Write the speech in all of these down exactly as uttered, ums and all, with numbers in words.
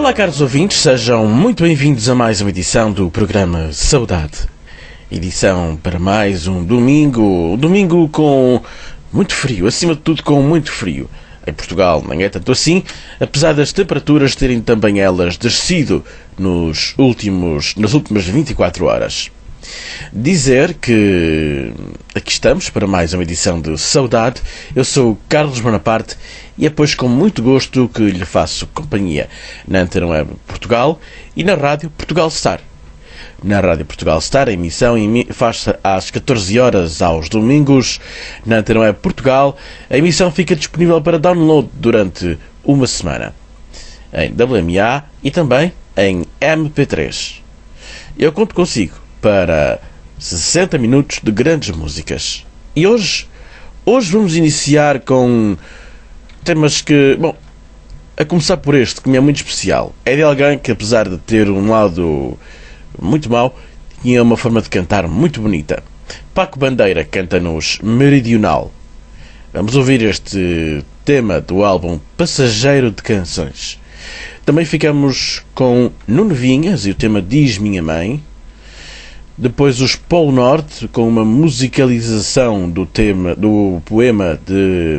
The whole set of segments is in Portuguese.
Olá, caros ouvintes, sejam muito bem-vindos a mais uma edição do programa Saudade. Edição para mais um domingo, um domingo com muito frio, acima de tudo com muito frio. Em Portugal não é tanto assim, apesar das temperaturas terem também elas descido nos últimos, nas últimas vinte e quatro horas. Dizer que aqui estamos para mais uma edição de Saudade. Eu sou o Carlos Bonaparte e é pois com muito gosto que lhe faço companhia na Antena Web Portugal e na Rádio Portugal Star. Na Rádio Portugal Star, a emissão faz-se às catorze horas aos domingos. Na Antena Web Portugal, a emissão fica disponível para download durante uma semana em W M A e também em M P três. Eu conto consigo para sessenta minutos de grandes músicas. E hoje, hoje vamos iniciar com temas que, bom, a começar por este, que me é muito especial. É de alguém que, apesar de ter um lado muito mau, tinha uma forma de cantar muito bonita. Paco Bandeira canta-nos Meridional. Vamos ouvir este tema do álbum Passageiro de Canções. Também ficamos com Nuno Vinhas e o tema Diz Minha Mãe. Depois os Polo Norte, com uma musicalização do tema, do poema de...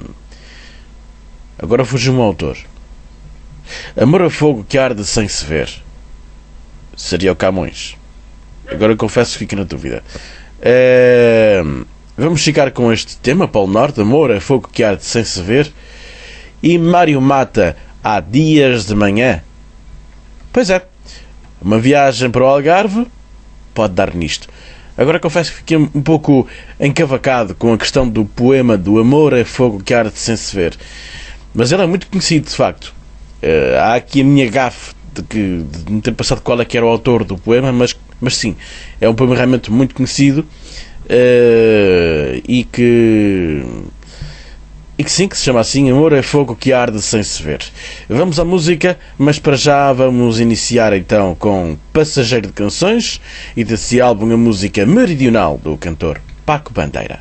Agora fugiu-me o autor. Amor a fogo que arde sem se ver. Seria o Camões. Agora confesso que fico na dúvida. É... Vamos ficar com este tema, Polo Norte, Amor a fogo que arde sem se ver. E Mário Mata, Há Dias de Manhã. Pois é, uma viagem para o Algarve pode dar nisto. Agora confesso que fiquei um pouco encavacado com a questão do poema do Amor é fogo que arde sem se ver. Mas ele é muito conhecido, de facto. Uh, há aqui a minha gafe de, que, de não ter passado qual é que era o autor do poema, mas, mas sim, é um poema realmente muito conhecido uh, e que... E que sim, que se chama assim, Amor é fogo que arde sem se ver. Vamos à música, mas para já vamos iniciar então com Passageiro de Canções e desse álbum a música Meridional do cantor Paco Bandeira.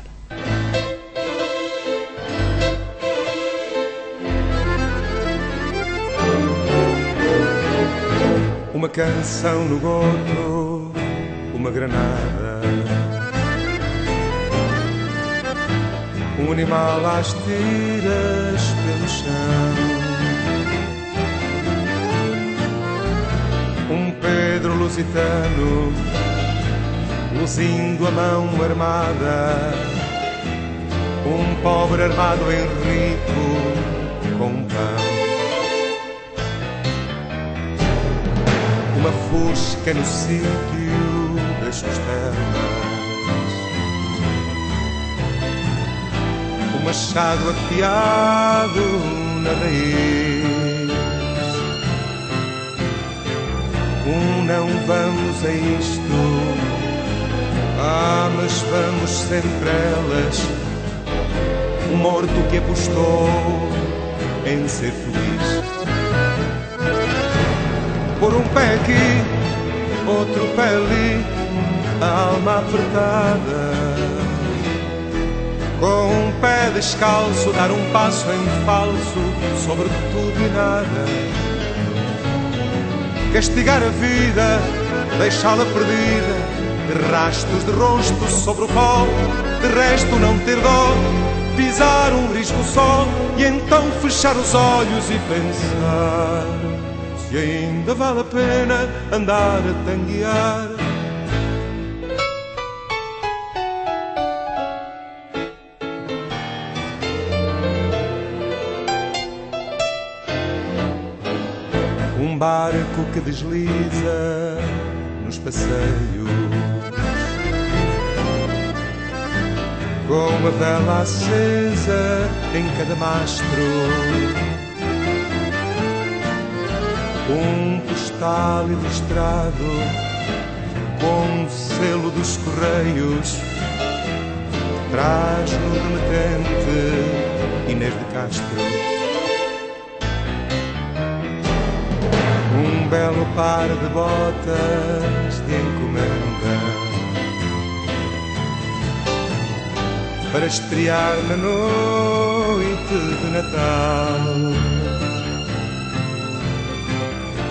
Uma canção no goto, uma granada, um animal às tiras pelo chão, um Pedro lusitano luzindo a mão armada, um pobre armado em rico com pão, uma fusca no sítio das costelas, um machado afiado na raiz, um não vamos a isto, ah, mas vamos sempre elas, um morto que apostou em ser feliz. Por um pé aqui, outro pé ali, a alma apertada, com um pé descalço, dar um passo em falso sobre tudo e nada, castigar a vida, deixá-la perdida, de rastros de rosto sobre o pó, de resto não ter dó, pisar um risco só e então fechar os olhos e pensar se ainda vale a pena andar a tanguear. Um barco que desliza nos passeios, com uma vela acesa em cada mastro, um postal ilustrado com o selo dos Correios, traz no remetente Inês de Castro. Um belo par de botas de encomenda para estrear na noite de Natal.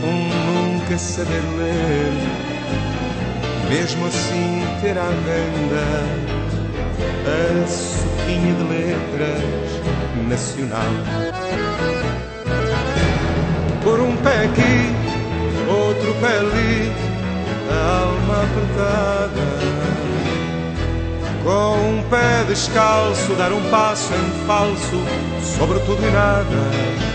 um nunca saber ler, mesmo assim ter à venda a sopinha de letras nacional. Por um pé aqui, outro pé ali, a alma apertada. Com um pé descalço, dar um passo em falso sobre tudo e nada.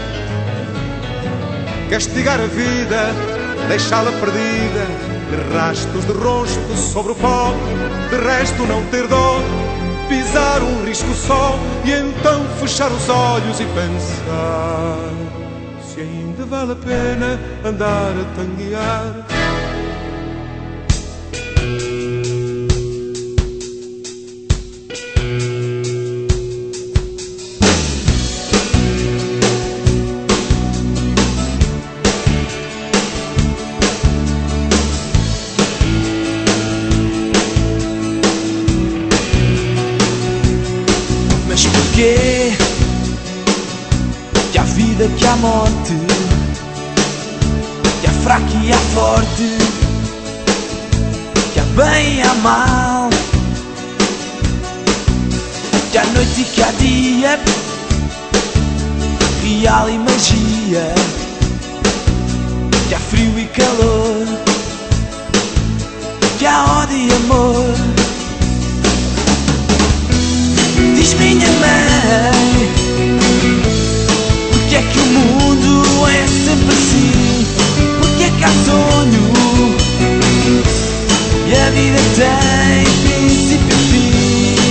Castigar a vida, deixá-la perdida, de rastros de rosto sobre o pó, de resto não ter dó, pisar um risco só e então fechar os olhos e pensar se ainda vale a pena andar a tanguear. Que há vida, que há morte, que há fraco e há forte, que há bem e há mal, que há noite e que há dia, real e magia, que há frio e calor, que há ódio e amor. Diz minha mãe, porque é que o mundo é sempre assim? Porque é que há sonho e a vida tem princípio e fim?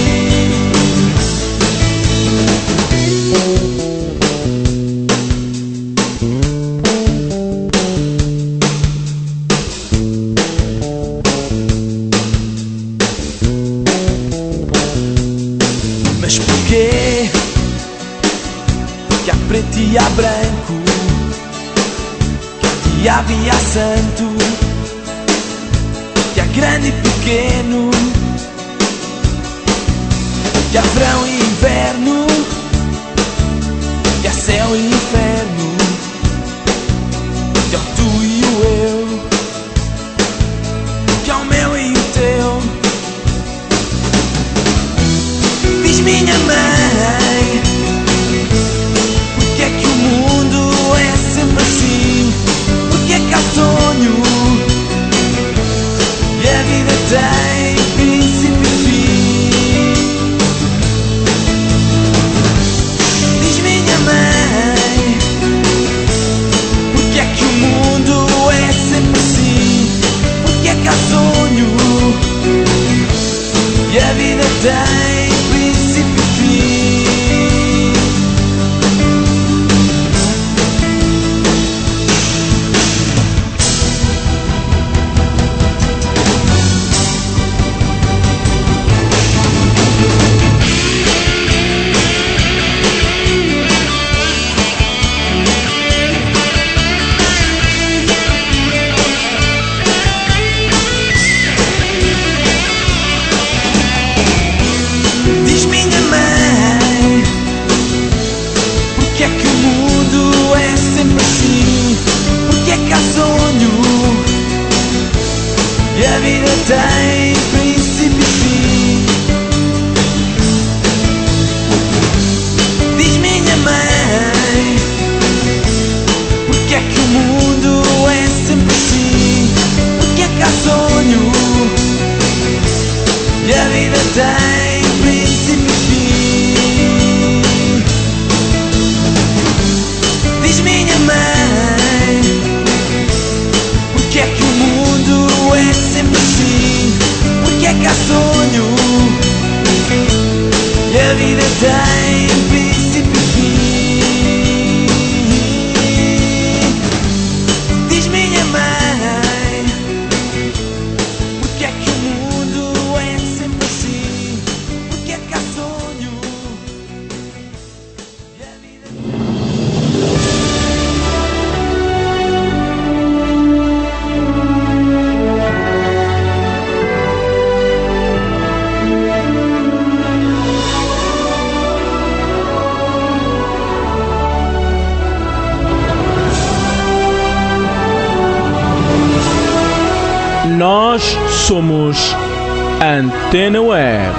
Mas porquê que há preto e há branco, que há diabo e há santo, que há grande e pequeno, que há verão e inverno, que há céu e inferno, que há o tu e o eu, que há o meu e o teu? Diz minha mãe, porque é que o mundo é sempre assim? Porque é que há sonho e a vida tem princípio e fim? Diz minha mãe, porque é que o mundo é sempre assim? Porque é que há sonho e a vida tem princípio e fim? Diz minha mãe, porque é que o mundo é sempre assim? Porque é que há sonho e a vida tem princípio e fim? Diz minha mãe, porque é que o mundo é sempre assim? Porque é que há sonho e a vida tem princípio e fim? Diz minha mãe, porque é que o mundo é sempre assim? Porque é que há sonho e a vida tem princípio e fim? Diz minha mãe, porque é que o mundo é sempre assim? Porque é que há sonho e a vida... Nós somos Antena Web.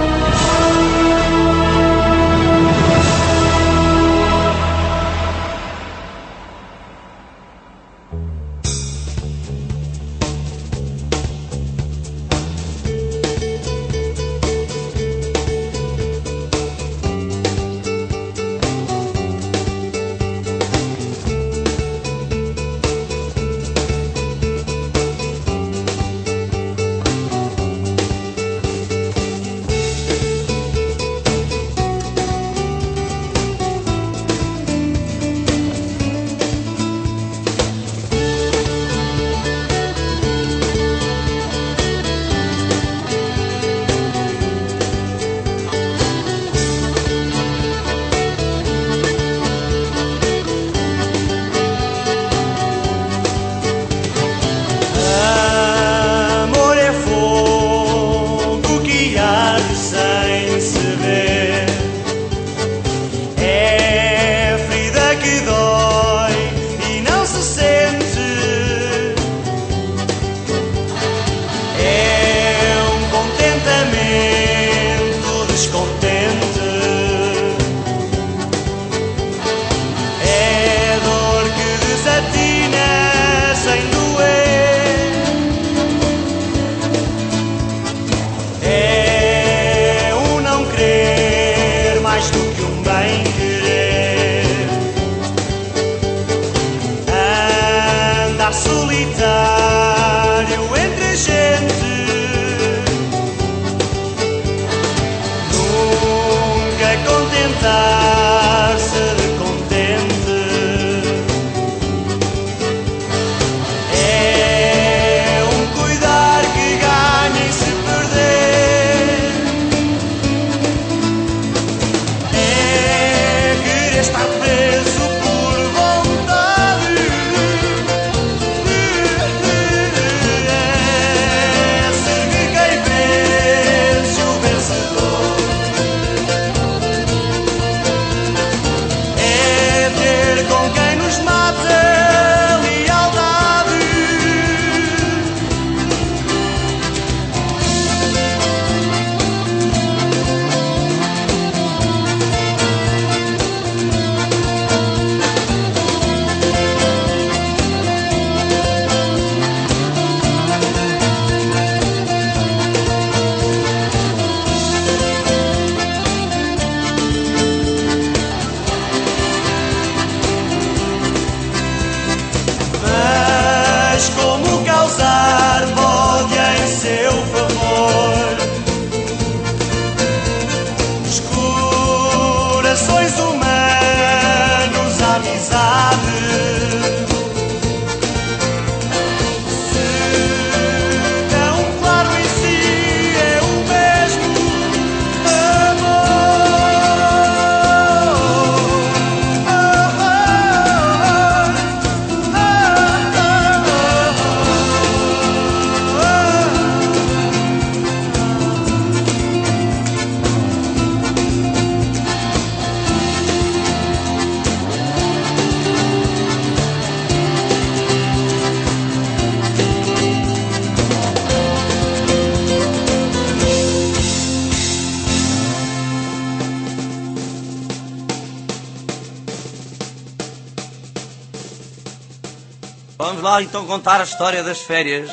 Vamos lá então contar a história das férias.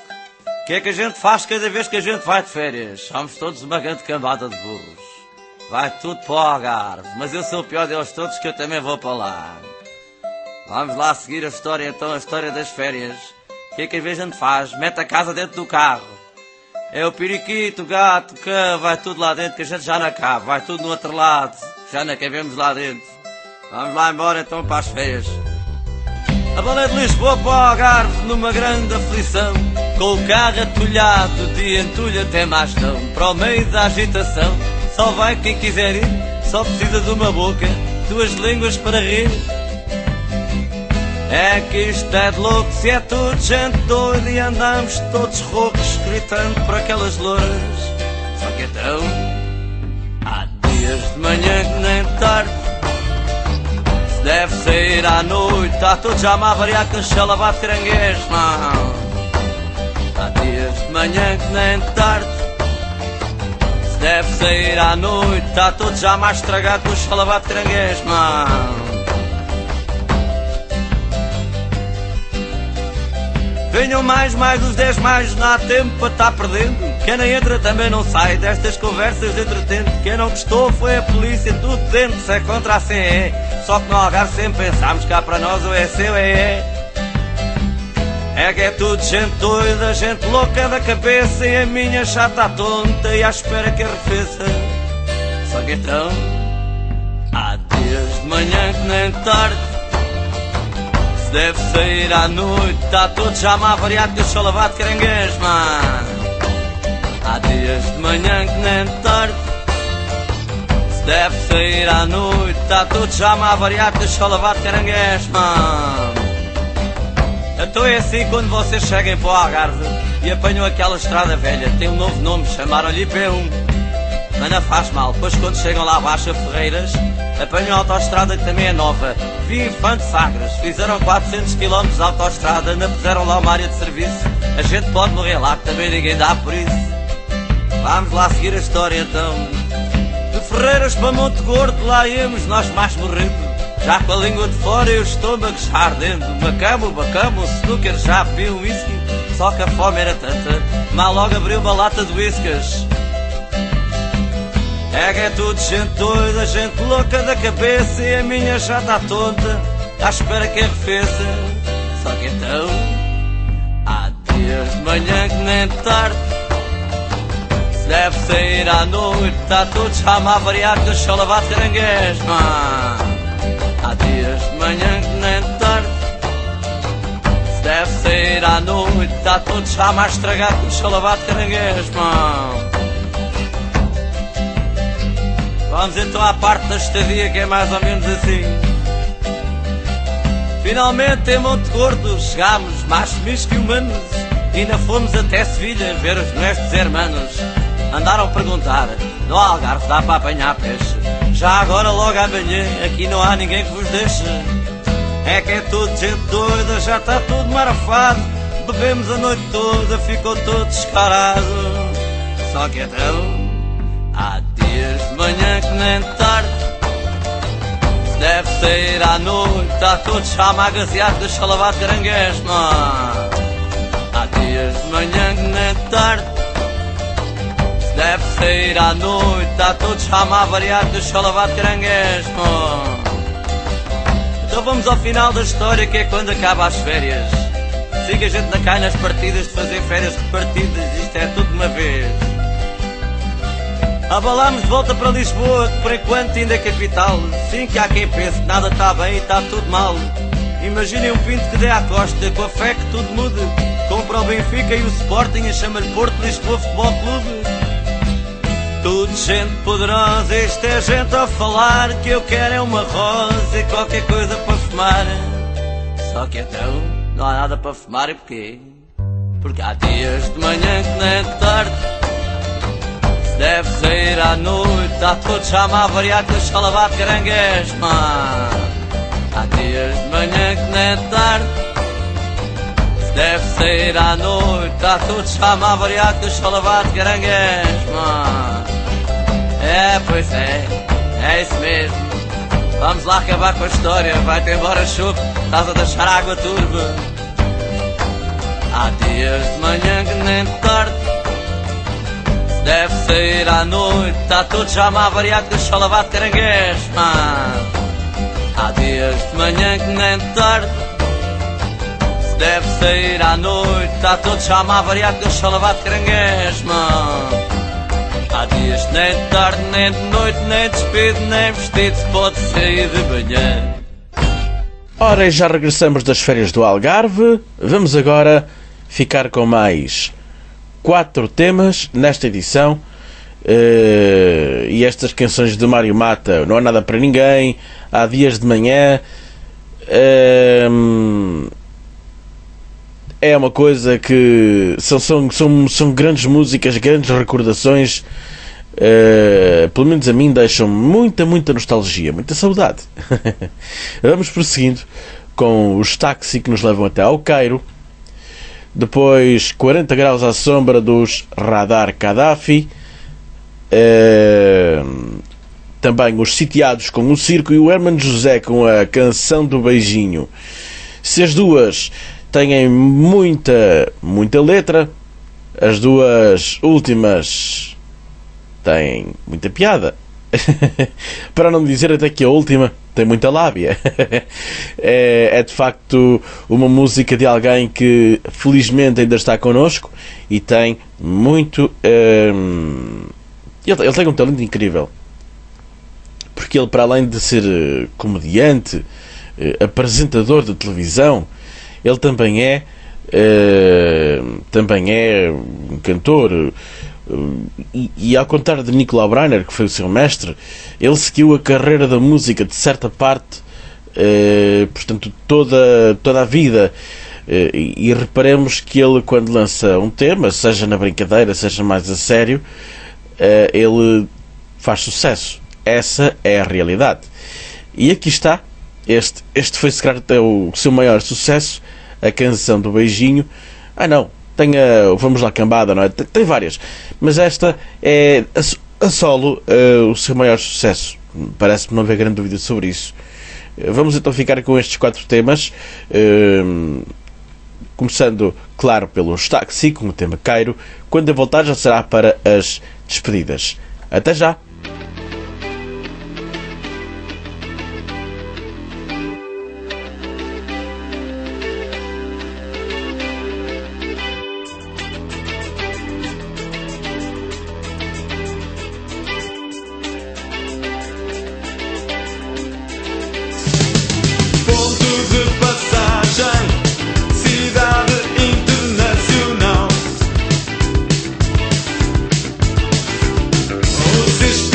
O que é que a gente faz cada vez que a gente vai de férias? Somos todos uma grande cambada de burros. Vai tudo para o Algarve, mas eu sou o pior deles todos, que eu também vou para lá. Vamos lá seguir a história então, a história das férias. O que é que a gente faz? Mete a casa dentro do carro. É o periquito, o gato, o cão, vai tudo lá dentro, que a gente já não cabe. Vai tudo no outro lado, já não cabemos lá dentro. Vamos lá embora então para as férias. A baleia de Lisboa para o Algarve numa grande aflição, com o carro atulhado de entulho até mais não. Para o meio da agitação só vai quem quiser ir, só precisa de uma boca, duas línguas para rir. É que isto é de louco, se é tudo gente doida e andamos todos roucos gritando por aquelas louras. Só que então há dias de manhã que nem tarde se deve sair à noite, está tudo já a variar com chalabate caranguejo. Não, há dias manhã que nem de tarde. Se deve sair à noite, está todo já mais estragado com o chalabato de caranguejo, mano. Venham mais, mais dos dez mais, não há tempo para estar perdendo. Quem não entra também não sai destas conversas de entretento. Quem não gostou foi a polícia, tudo dentro, se é contra a C E. Só que no Algarve sempre pensámos cá para nós o é C ou é E. É que é tudo gente doida, gente louca da cabeça. E a minha chata tonta e à espera que arrefeça. Só que então, há dias de manhã que nem de tarde. Se deve sair à noite, está todo já mal variado que o chalabato de caranguejo, mano. Há dias de manhã que nem de tarde. Se deve sair à noite, está todo já mal variado que o chalabato de caranguejo, mano. Então é assim quando vocês cheguem para o Algarve e apanham aquela estrada velha, tem um novo nome, chamaram-lhe I P um. Mas não faz mal, depois quando chegam lá abaixo a Ferreiras, apanham a autoestrada que também é nova. Via Infante Sagres, fizeram quatrocentos quilómetros de autoestrada, não puseram lá uma área de serviço. A gente pode morrer lá, que também ninguém dá por isso. Vamos lá seguir a história então. De Ferreiras para Monte Gordo, lá íamos nós mais morrendo. Já com a língua de fora e o estômago já ardendo. Uma cama, uma cama, um snooker, já bebi um whisky. Só que a fome era tanta, mal logo abriu uma lata de whiskas. É que é tudo gente doida, gente louca da cabeça. E a minha já está tonta, à espera que arrefeça. Só que então, há dias de manhã que nem de tarde. Se deve sair à noite, está tudo já mal variado que o chalabato de caranguejo, mano. Há dias de manhã que nem de tarde. Se deve sair à noite, está tudo já mais estragado que o chalabato de caranguejo, mano. Vamos então à parte da estadia que é mais ou menos assim. Finalmente em Monte Gordo chegámos, mais felizes que humanos. E ainda fomos até Sevilha ver os nossos hermanos. Andaram a perguntar, no Algarve dá para apanhar peixe? Já agora logo amanhã, aqui não há ninguém que vos deixe. É que é tudo gente doida, já está tudo marafado. Bebemos a noite toda, ficou todo descarado. Só que então, há dias de manhã que nem de tarde. Se deve sair à noite, está todo já magaseado do chalabato de caranguejo, mano. Há dias de manhã que nem de tarde. Se deve sair à noite, está todo já mal variado do chalabato de caranguejo, mano. Então vamos ao final da história, que é quando acaba as férias. Siga a gente na cai nas partidas de fazer férias repartidas, isto é tudo de uma vez. Abalámos de volta para Lisboa, que por enquanto ainda é capital. Sim, que há quem pense que nada está bem e está tudo mal. Imaginem um pinto que dê à costa, com a fé que tudo mude. Compra o Benfica e o Sporting e chama-lhe Porto Lisboa Futebol Clube. Tudo gente poderosa, isto é gente a falar. Que eu quero é uma rosa e qualquer coisa para fumar. Só que então, não há nada para fumar e porquê? Porque há dias de manhã que nem de tarde. Se deve sair à noite, está todo já mal variado com o chalabato de caranguejo, mano. Há dias de manhã que nem de tarde. Se deve sair à noite, está todo já mal variado com o chalabato de caranguejo, mano. É, pois é, é isso mesmo. Vamos lá acabar com a história, vai-te embora chupa, estás a deixar água turva. Há dias de manhã que nem de tarde. Se deve sair à noite, está todo já mal variado com o chalabato de caranguejo, mano. Há dias de manhã que nem de tarde. Se deve sair à noite, está todo já mal variado com o chalabato de caranguejo, mano. Há dias que nem de tarde, nem de noite, nem despido, nem vestido se pode sair de manhã. Ora, e já regressamos das férias do Algarve. Vamos agora ficar com mais quatro temas nesta edição. Uh, e estas canções de Mário Mata, Não Há Nada Para Ninguém, Há Dias de Manhã, uh, é uma coisa que são, são, são, são grandes músicas, grandes recordações. Uh, pelo menos a mim deixam muita, muita nostalgia, muita saudade. Vamos prosseguindo com os táxis que nos levam até ao Cairo. Depois quarenta graus à sombra dos Radar Gaddafi. Uh, também os Sitiados com o Circo e o Hermano José com a Canção do Beijinho. Se as duas têm muita, muita letra, as duas últimas têm muita piada. Para não dizer até que a última tem muita lábia. é, é de facto uma música de alguém que felizmente ainda está connosco e tem muito... Hum, ele, ele tem um talento incrível. Porque ele, para além de ser uh, comediante, uh, apresentador de televisão, ele também é uh, também é um cantor. Uh, e, e ao contrário de Nicolau Breiner, que foi o seu mestre, ele seguiu a carreira da música de certa parte, uh, portanto, toda, toda a vida. Uh, e, e reparemos que ele, quando lança um tema, seja na brincadeira, seja mais a sério, uh, ele faz sucesso. Essa é a realidade. E aqui está. Este, este foi, se calhar, o seu maior sucesso. A Canção do Beijinho. Ah, não. Tem a Vamos Lá Cambada, não é? Tem, tem várias. Mas esta é a, a solo uh, o seu maior sucesso. Parece-me não haver grande dúvida sobre isso. Uh, vamos então ficar com estes quatro temas. Uh, começando, claro, pelo Táxi, com o tema Cairo. Quando eu voltar já será para as despedidas. Até já! Desistir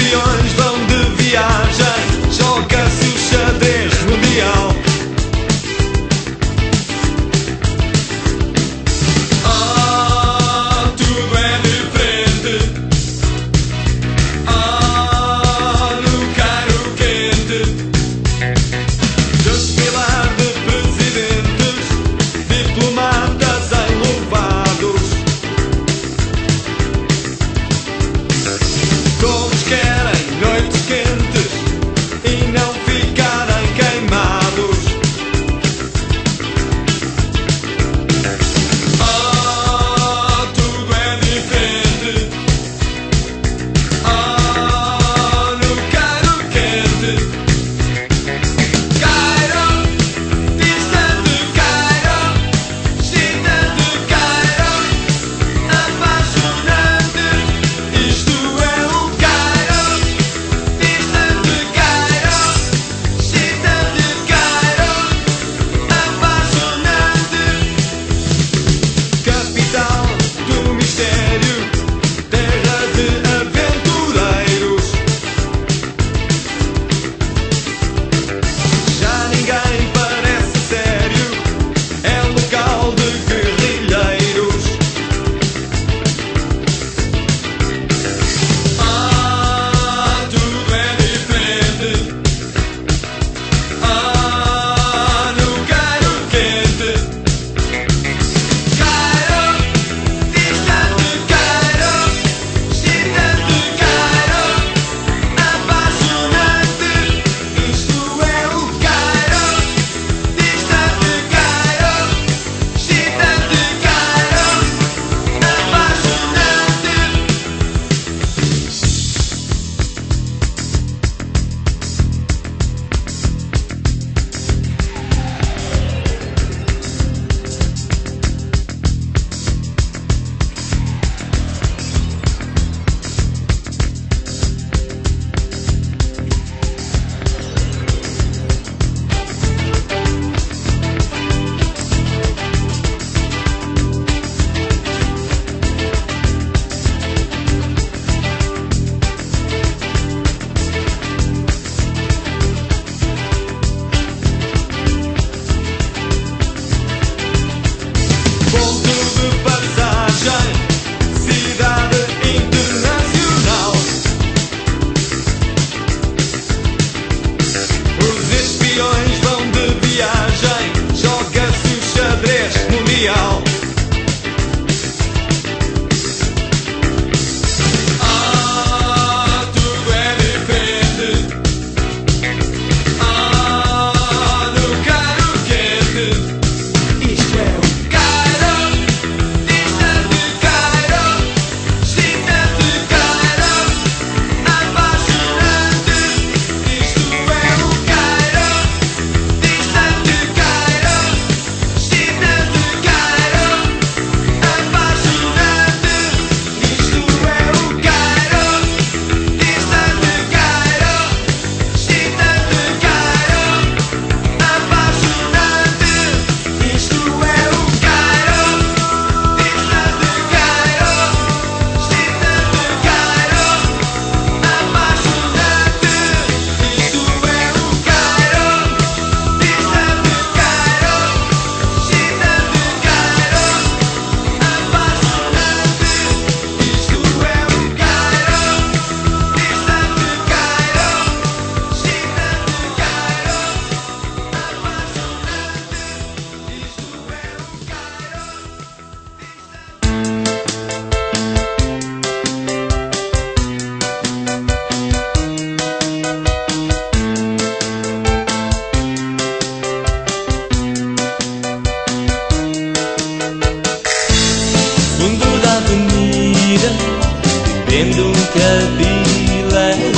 vendo um Cadillac.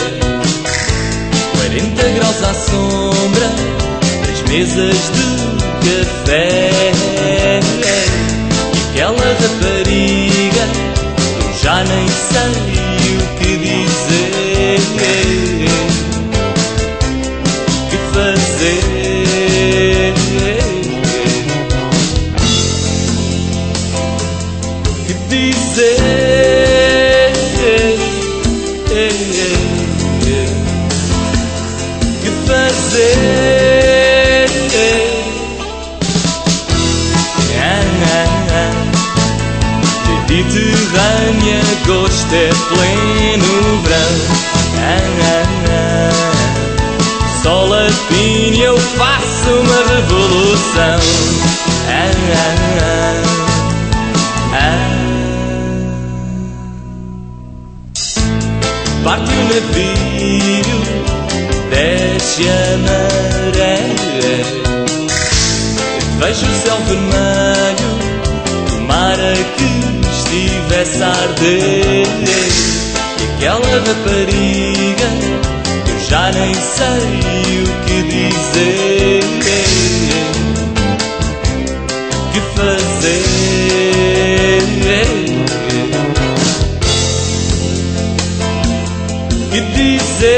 Quarenta graus à sombra das mesas de café. E aquela rapariga, eu já nem sei o que dizer, que fazer. Dizer que fazer. Mediterrânea, gosto é pleno verão. Sol a fim e eu faço uma revolução. Parte o navio, desce a maré. Vejo o céu vermelho, tomara que estivesse a arder. E aquela rapariga, eu já nem sei o que dizer, que fazer. Que dizer,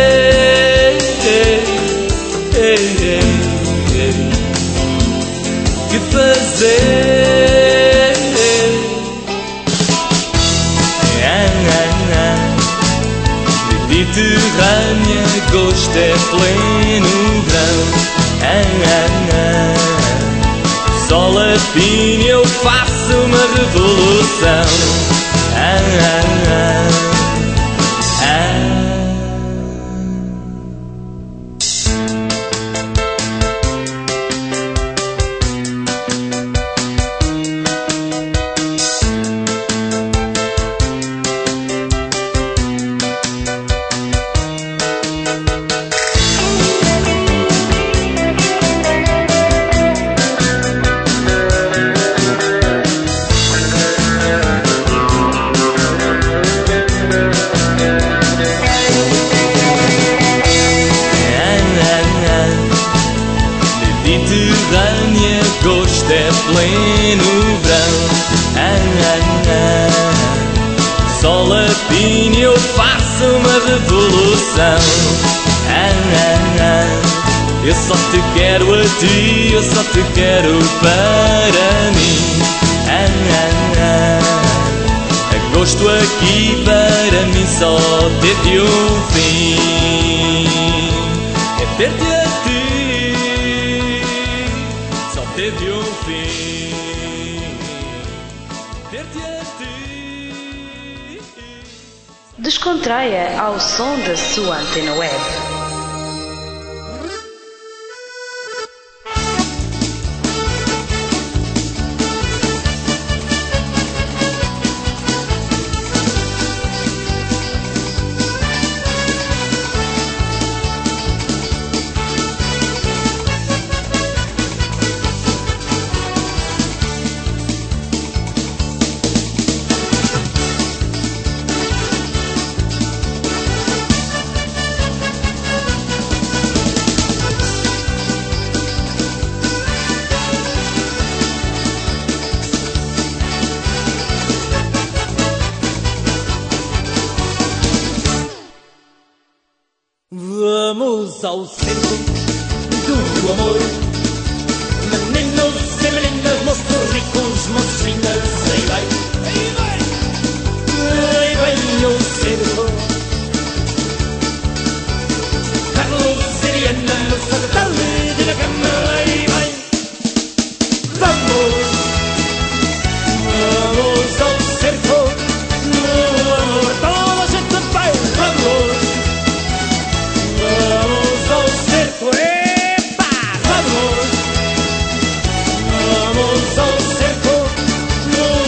que fazer. Mediterrânea, gosto é pleno verão. Sol a fim, eu faço uma revolução. Mediterrânea, gosto é pleno verão. Sol a fim, eu faço uma revolução. Eu só te quero a ti, eu só te quero para mim. Agosto aqui para mim só teve um fim. É ter-te a ti, só teve um fim. Ter-te a ti. Descontraia ao som da sua Antena Web. Vamos ao centro do amor. Meninos e meninas, moços ricos, mocinhas, aí vai, aí vai, aí vai o centro. Carlos e Diana, no satélite de la cama, aí vai. Vamos, vamos ao cerco, no amor, toda a gente vai. Vamos. Vamos ao cerco, epa! Vamos! Vamos ao cerco, no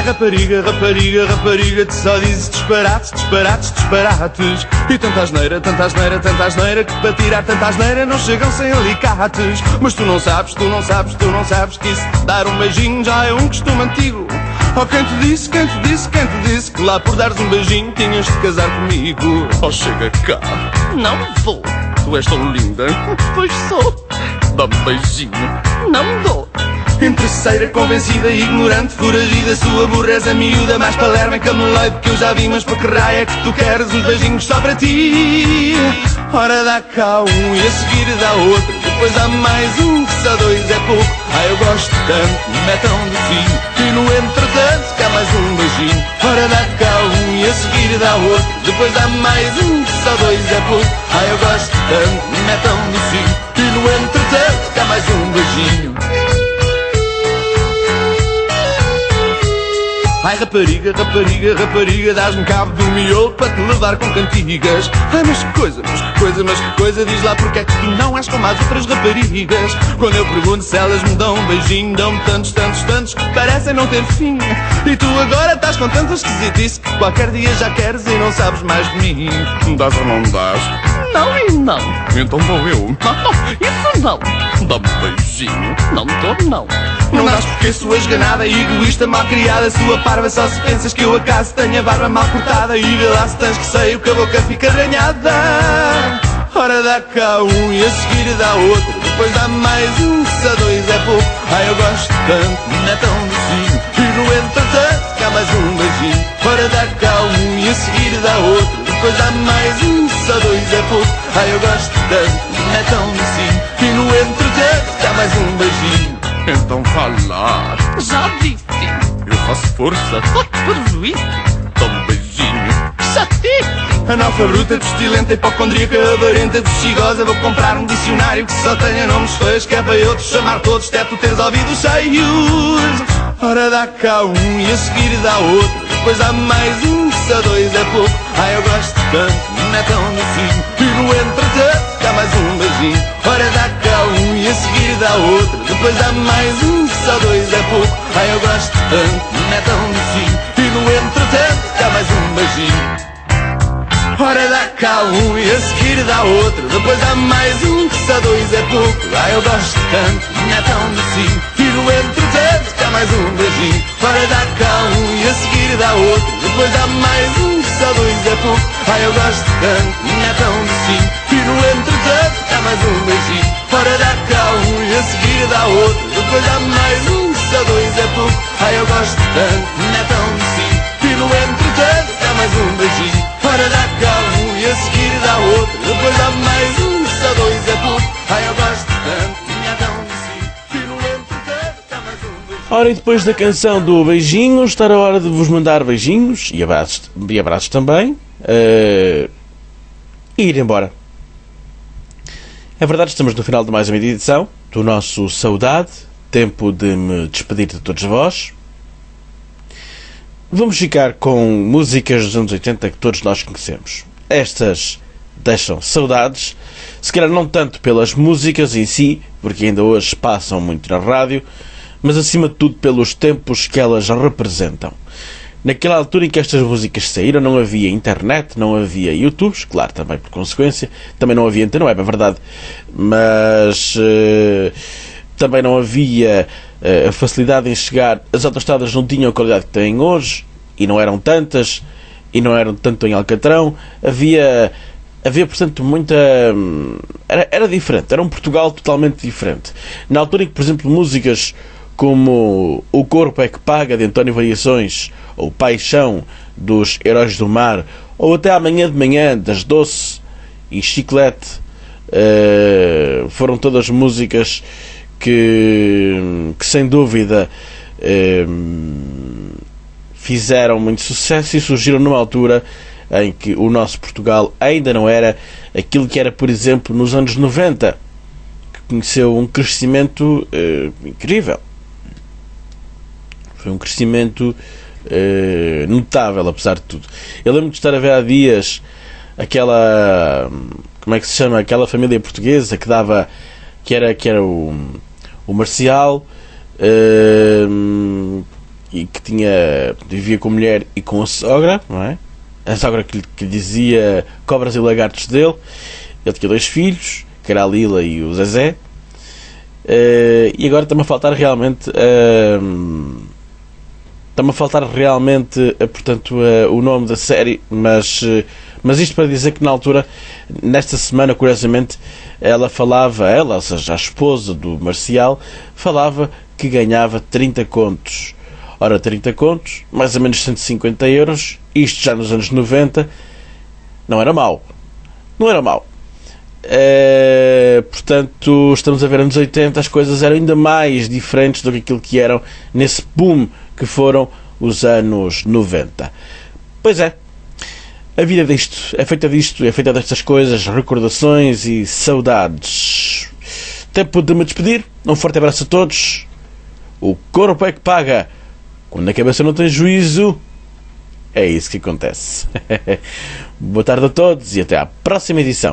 rapariga, rapariga, rapariga, tu só dizes disparates, disparates, disparates. E tanta asneira, tanta asneira, tanta asneira, que para tirar tanta asneira não chegam sem alicates. Mas tu não sabes, tu não sabes, tu não sabes que isso de dar um beijinho já é um costume antigo. Oh, quem te disse, quem te disse, quem te disse que lá por dares um beijinho tinhas de casar comigo? Oh, chega cá. Não vou. Tu és tão linda. Pois sou. Dá-me um beijinho. Não dou. Interesseira, convencida, ignorante, foragida, sua burreza miúda, mais palerma em cameloide que eu já vi, mas para que raio é que tu queres uns beijinhos só para ti? Ora dá cá um e a seguir dá outro, depois há mais um, que só dois é pouco. Ah, eu gosto tanto, me é tão docinho, e no entretanto cá mais um beijinho. Ora dá cá um e a seguir dá outro, depois há mais um, que só dois é pouco. Ah, eu gosto tanto, me é tão docinho, e no entretanto cá mais um beijinho. Ai rapariga, rapariga, rapariga, dás-me cabo do miolo para te levar com cantigas. Ai mas que coisa, mas que coisa, mas que coisa, diz lá porque é que tu não és como as outras raparigas. Quando eu pergunto se elas me dão um beijinho, dão-me tantos, tantos, tantos que parecem não ter fim. E tu agora estás com tanta esquisitice que qualquer dia já queres e não sabes mais de mim. Dás ou não dás? Não e não. Então vou eu. Não, não, isso não. Dá-me um beijinho. Não dou, não. Não dás porque sua esganada e egoísta, mal criada, sua parva, só se pensas que eu acaso tenho a barba mal cortada. E vê lá se tens que sei que a boca fica arranhada. Ora dá cá um e a seguir dá outro, depois dá mais um, que só dois é pouco. Ai eu gosto tanto, não é tão docinho, e no entretanto cá mais um beijinho. Ora dá cá um e a seguir dá outro, depois dá mais um, que só dois é pouco. Ai eu gosto tanto, não é tão docinho, e no entretanto cá mais um beijinho. Então falar. Já disse. Eu faço força. Oh, por isso. Toma um beijinho. Chatice. A nova bruta, pestilenta, hipocondríaca, avarenta, bexigosa. Vou comprar um dicionário que só tenha nomes feios, que é para eu te chamar todos, até tu teres ouvidos cheios. Ora dá cá um e a seguir dá outro, depois há mais um, que só dois é pouco. Ai eu gosto tanto, não é tão docinho, e no entretanto dá mais um beijinho. Ora dá cá um e a seguir dá outro, depois há mais um, que só dois é pouco. Ai eu gosto tanto, não é tão docinho, e no entretanto dá mais um beijinho. Ora dá cá um e a seguir dá outro, depois há mais um, que só dois é pouco. Ai eu gosto tanto, não é tão docinho, e no entretanto dá mais um beijinho. Ora dá cá um e a seguir dá outro, depois há mais um, que só dois é pouco. Ai eu gosto tanto, não é tão docinho, e no entretanto dá mais um beijinho. Ora dá cá um e a seguir dá outro, depois há mais um, que só dois é pouco. Ai eu gosto tanto, não é tão docinho, e no entretanto dá mais um beijinho. Ora dá cá um e a seguir dá outro, depois há mais um, que só dois é pouco. Ai eu gosto tanto, não é tão docinho, e no entretanto dá mais um beijinho. Ora, e depois da canção do beijinho, está a hora de vos mandar beijinhos e abraços, e abraços também, uh, e ir embora. É verdade, estamos no final de mais uma edição do nosso Saudade, tempo de me despedir de todos vós. Vamos ficar com músicas dos anos oitenta que todos nós conhecemos. Estas deixam saudades, se calhar não tanto pelas músicas em si, porque ainda hoje passam muito na rádio, mas acima de tudo pelos tempos que elas representam. Naquela altura em que estas músicas saíram, não havia internet, não havia YouTubes, claro, também por consequência, também não havia Antena Web, é verdade, mas uh, também não havia uh, a facilidade em chegar. As autoestradas não tinham a qualidade que têm hoje, e não eram tantas, e não eram tanto em Alcatrão. Havia, havia portanto, muita... Era, era diferente, era um Portugal totalmente diferente. Na altura em que, por exemplo, músicas como O Corpo é que Paga, de António Variações, ou Paixão, dos Heróis do Mar, ou até Amanhã de Manhã, das Doce e Chiclete, uh, foram todas músicas que, que sem dúvida, uh, fizeram muito sucesso e surgiram numa altura em que o nosso Portugal ainda não era aquilo que era, por exemplo, nos anos noventa, que conheceu um crescimento uh, incrível. Foi um crescimento uh, notável, apesar de tudo. Eu lembro de estar a ver há dias aquela... Como é que se chama? Aquela família portuguesa que dava... Que era, que era o, o Marcial, uh, e que tinha, vivia com a mulher e com a sogra, não é? A sogra que lhe, que lhe dizia cobras e lagartos dele. Ele tinha dois filhos, que era a Lila e o Zezé. Uh, e agora está-me a faltar realmente uh, está-me a faltar realmente uh, portanto, uh, o nome da série, mas, uh, mas isto para dizer que na altura, nesta semana, curiosamente, ela falava, ela, ou seja, a esposa do Marcial, falava que ganhava trinta contos. Ora, trinta contos, mais ou menos cento e cinquenta euros, isto já nos anos noventa, não era mau. Não era mau. Uh, portanto, estamos a ver anos oitenta, as coisas eram ainda mais diferentes do que aquilo que eram nesse boom que foram os anos noventa. Pois é, a vida disto, é feita disto, é feita destas coisas, recordações e saudades. Tempo de me despedir, um forte abraço a todos. O corpo é que paga. Quando a cabeça não tem juízo, é isso que acontece. Boa tarde a todos e até à próxima edição.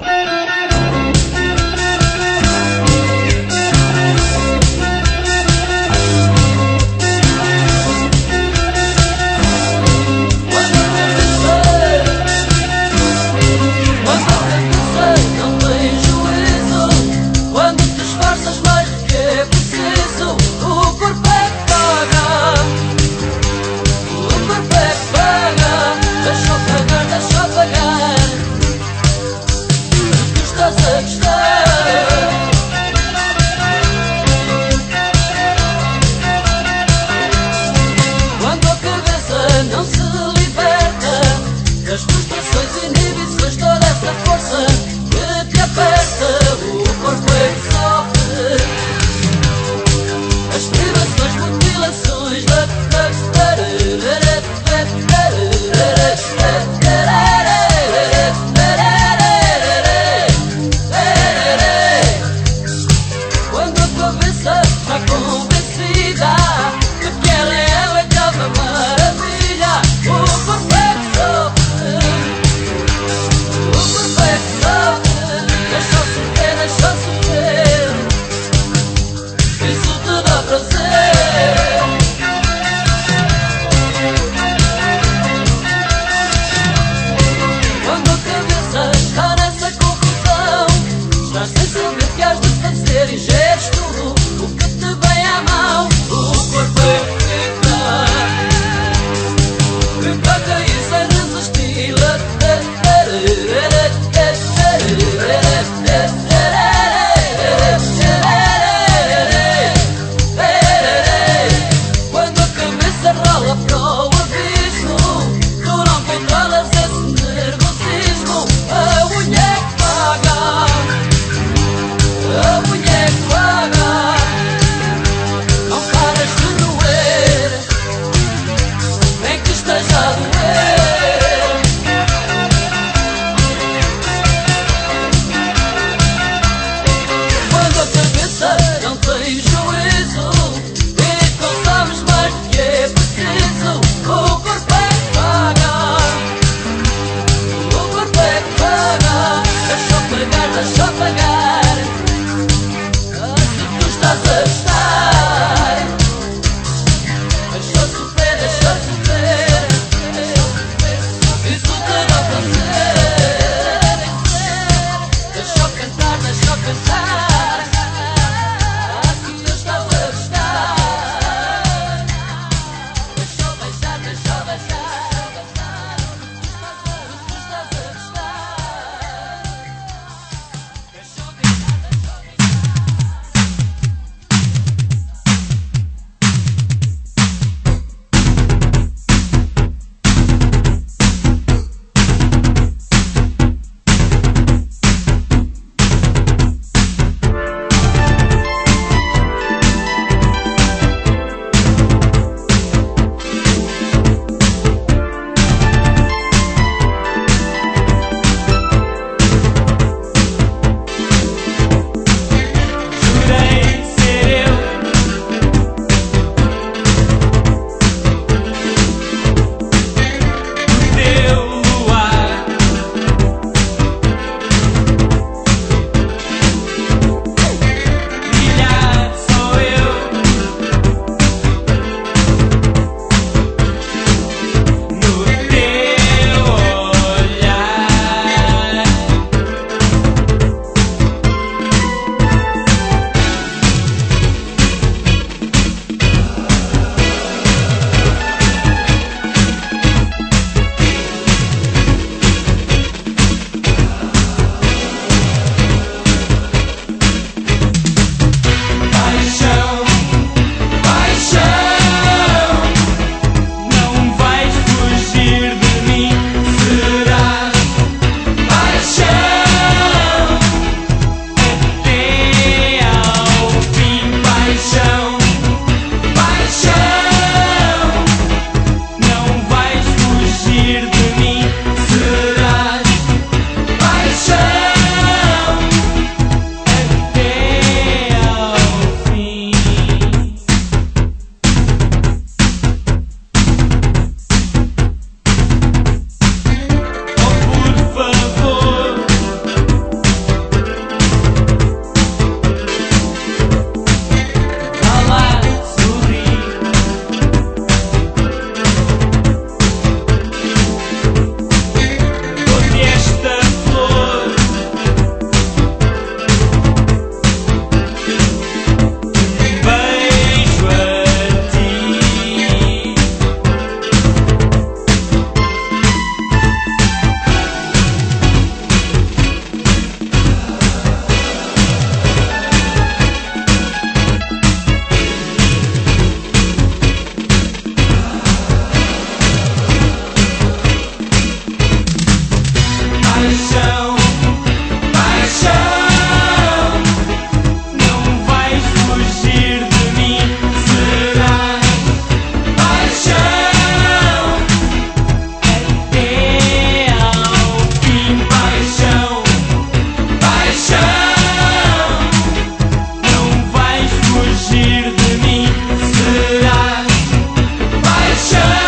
paixão, paixão. Não vais fugir de mim, serás paixão até ao fim, paixão, paixão. Não vais fugir de mim, serás paixão.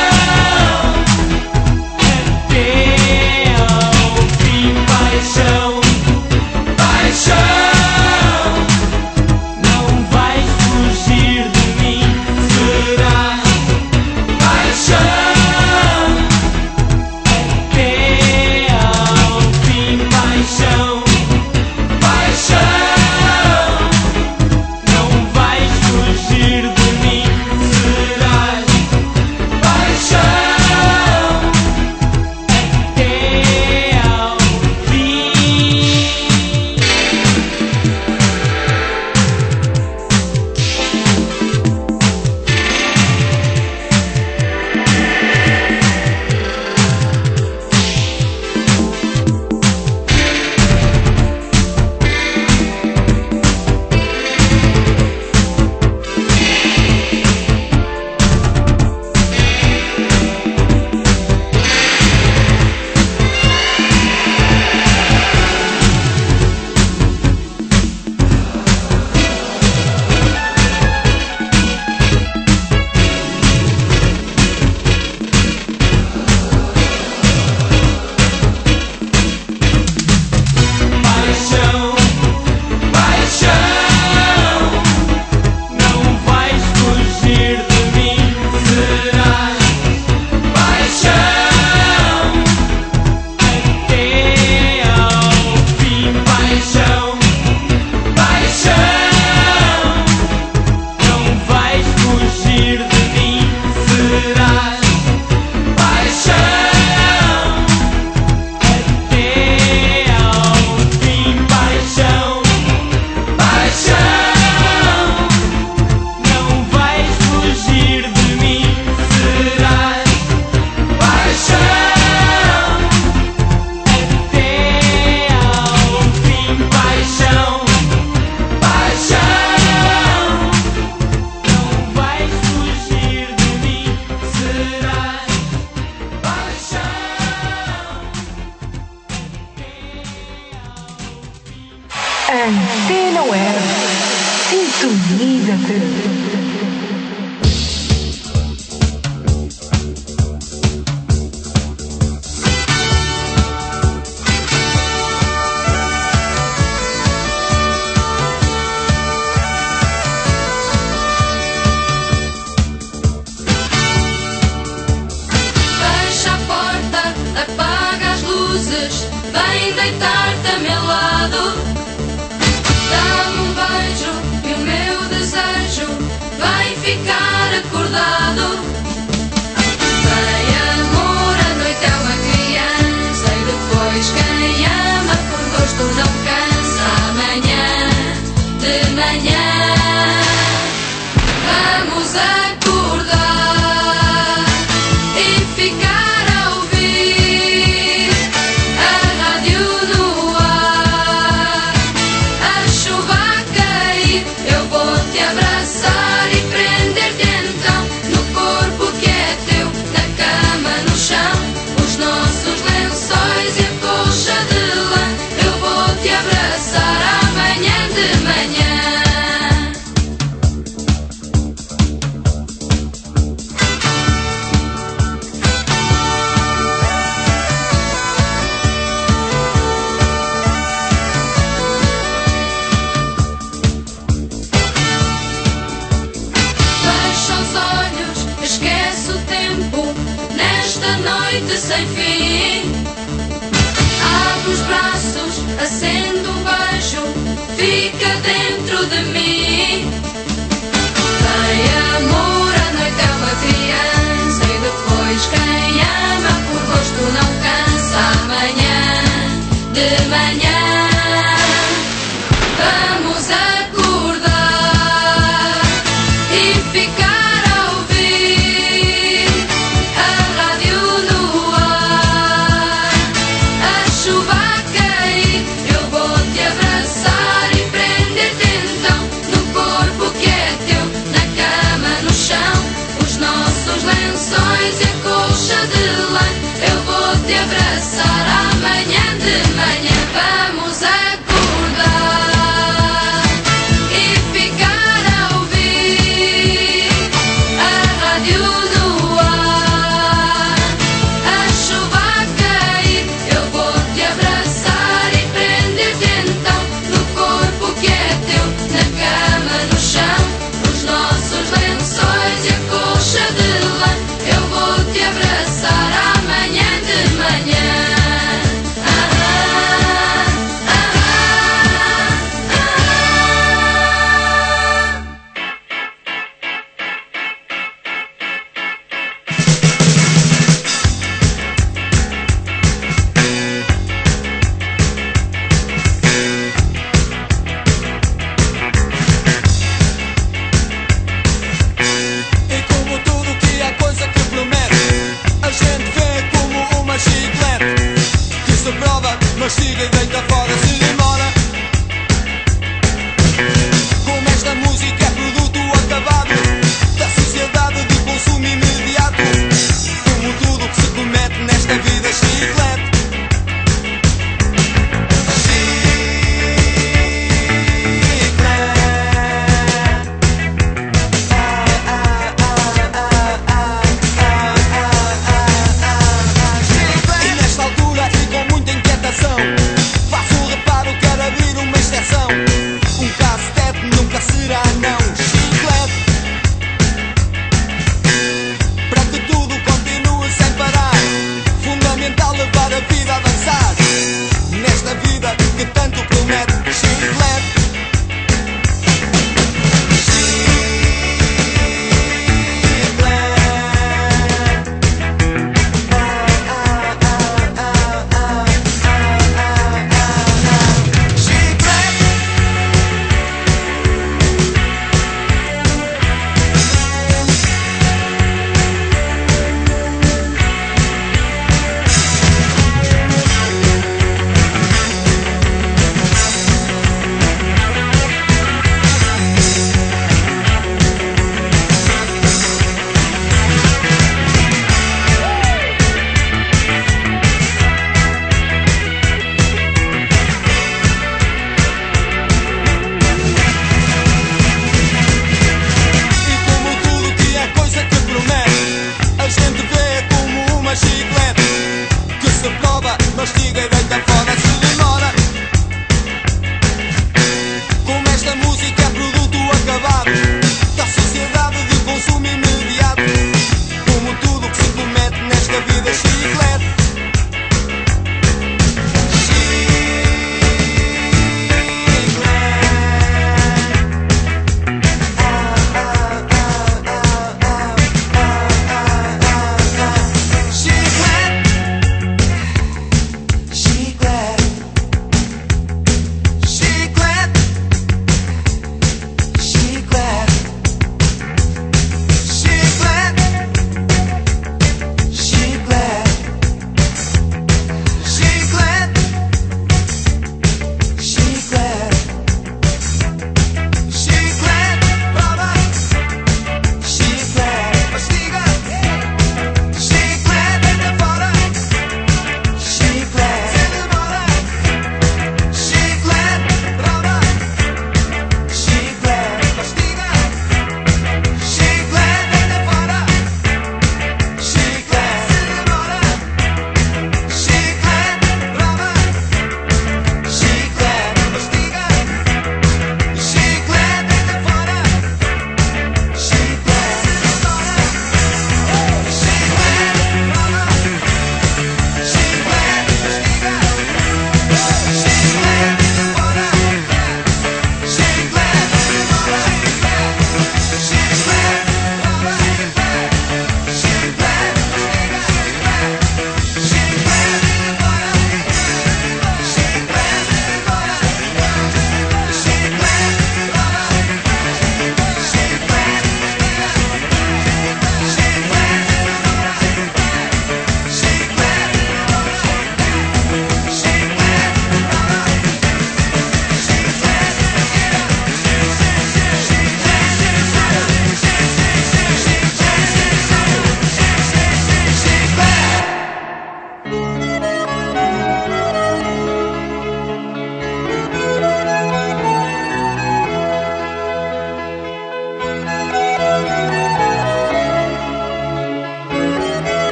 Antena Web. Sintoniza-te. Vem deitar-te a meu lado, dá-me um beijo e o meu desejo vem ficar acordado. Vem amor, a noite é uma criança e depois quem ama por gosto não cansa. Amanhã de manhã vamos acordar e ficar sem fim. Abre os braços, acende um beijo, fica dentro de mim. Vem amor, a noite é uma criança e depois quem ama por gosto não cansa. Amanhã de manhã